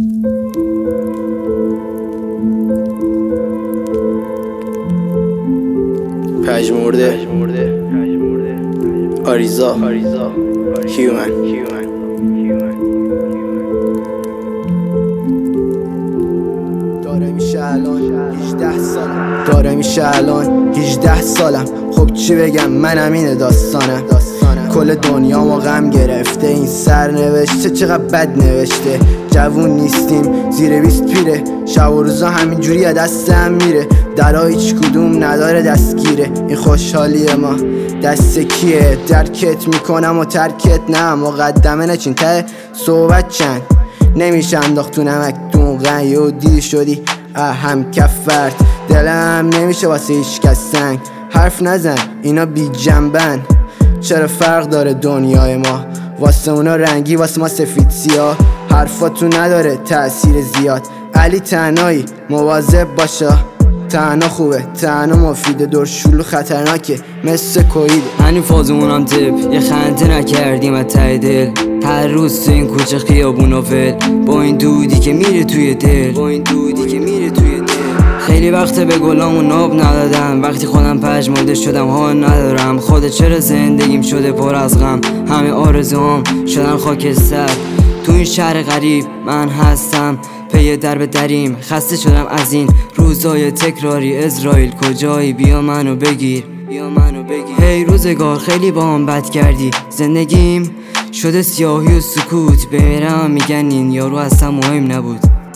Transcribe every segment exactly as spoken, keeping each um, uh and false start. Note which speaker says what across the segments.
Speaker 1: پژمرده آریزا هیومن داره میشه الان هجده سالم داره میشه الان هجده سالم خب چی بگم، منم اینه داستانم کل دنیامو غم گرفته این سرنوشته، چقدر بد نوشته. جوون نیستیم زیر بیست پیره، شب و روزا همینجوری از دستم میره. درا هیچ کدوم نداره دستگیره، این خوشحالی ما دست کیه؟ درکت میکنم و ترکت نه، مقدمه نچین ته صحبت چند نمیشه انداخت تو نمک تو غنی و دیدی شدی اهم کفرت. دلم نمیشه واسه هیچ کس سنگ، حرف نزن اینا بی جنبن. چرا فرق داره دنیای ما؟ واسه اونا رنگی واسه ما سفید سیاه. حرفاتون نداره تأثیر زیاد، علی تنهایی مواظب باشا. تنها خوبه تنها مفیده، دور شلو خطرناکه مثل کویده.
Speaker 2: هنو فازمونم تپ یه خنده نکردیم از ته دل، هر روز تو این کوچه خیابون و ول، با این دودی که میره توی دل، با این دودی که میره توی دل. خیلی وقته به گلامو ناب ندادم، وقتی خودم پژمرده شدم حال ندارم. خودت چرا زندگیم شده پر از غم، همه آرزوام شدن خاکستر. تو این شهر غریب من هستم، پی در به دریم، خسته شدم از این روزای تکراری. اسرائیل کجایی؟ بیا منو بگیر، بیا منو بگیر. هی روزگار خیلی با هم بد کردی، زندگیم شده سیاهی و سکوت. بمیرم میگن این یارو اصلا مهم نبود.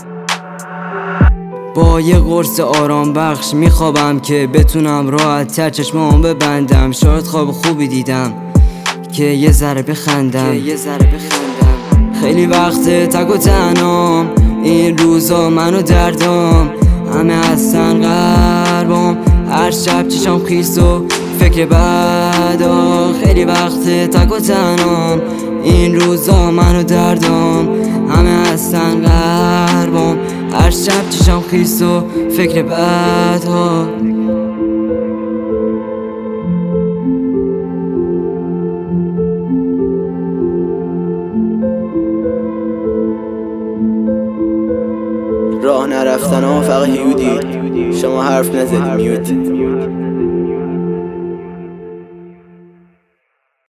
Speaker 2: با یه قرص آرام بخش میخوابم که بتونم راحت تر چشمام ببندم. شاید خواب خوبی دیدم که یه ذره بخندم، که یه ذره بخندم. خیلی وقته تک و تنهام، این روزا منو دردام، همه هستن غربام. هر شب چشام خیس و فکر بعدا. خیلی وقته تک و تنهام، این روزا منو دردام، همه هستن غربام. هر شب چشام خیس و فکر بعدا.
Speaker 1: راه نرفتن ها فقط هیودی، شما حرف نزدی میوت.